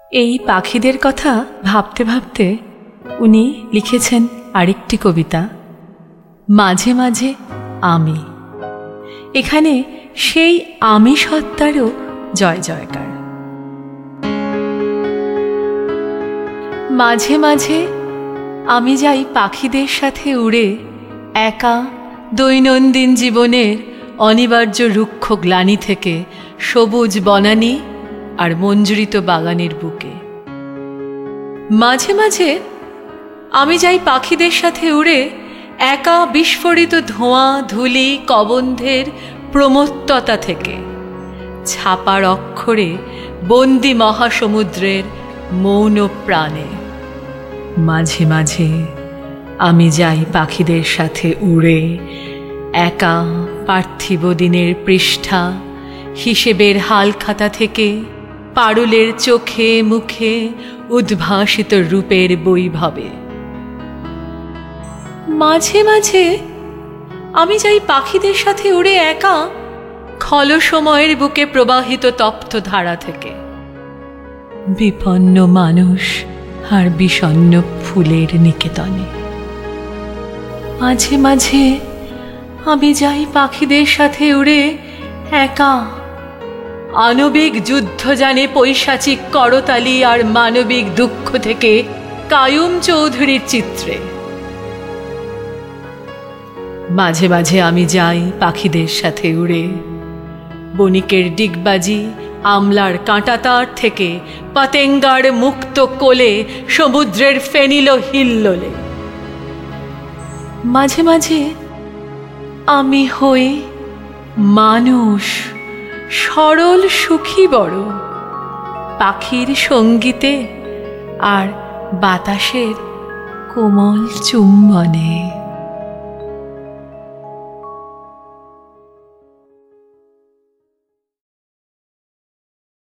এই পাখিদের কথা ভাবতে ভাবতে উনি লিখেছেন আরেকটি কবিতা, মাঝে মাঝে আমি। এখানে সেই আমি সত্তারও জয় জয়কার। মাঝে মাঝে আমি যাই পাখিদের সাথে উড়ে, একা দৈনন্দিন জীবনের অনিবার্য রুক্ষ গ্লানি থেকে সবুজ বনানী আর মঞ্জুরিত বাগানের বুকে। মাঝে মাঝে আমি যাই পাখিদের সাথে উড়ে, একা বিস্ফোরিত ধোঁয়া ধূলি কবন্ধের প্রমত্ততা থেকে ছাপার অক্ষরে বন্দি মহাসমুদ্রের মৌন প্রাণে। মাঝে মাঝে আমি যাই পাখিদের সাথে উড়ে, একা পার্থিব দিনের পৃষ্ঠা হিসেবের হালখাতা থেকে পারুলের চোখে মুখে উদ্ভাসিত রূপের বৈভবে। মাঝে মাঝে আমি যাই পাখিদের সাথে উড়ে, একা খল সময়ের বুকে প্রবাহিত তপ্ত ধারা থেকে বিপন্ন মানুষ আর বিষণ্ণ ফুলের নিকেতনে। মাঝে মাঝে আমি যাই পাখিদের সাথে উড়ে, একা আণবিক যুদ্ধ জানে পৈশাচিক করতালি আর মানবিক দুঃখ থেকে কায়ুম চৌধুরীর চিত্রে। মাঝে মাঝে আমি যাই পাখিদের সাথে উড়ে, বণিকের ডিগবাজি আমলার কাঁটাতার থেকে পাতেঙ্গার মুক্ত কোলে সমুদ্রের ফেনিল হিল্লোলে। মাঝে মাঝে আমি হই মানুষ, সরল সুখী বড়, পাখির সঙ্গীতে আর বাতাসের কোমল চুম্বনে।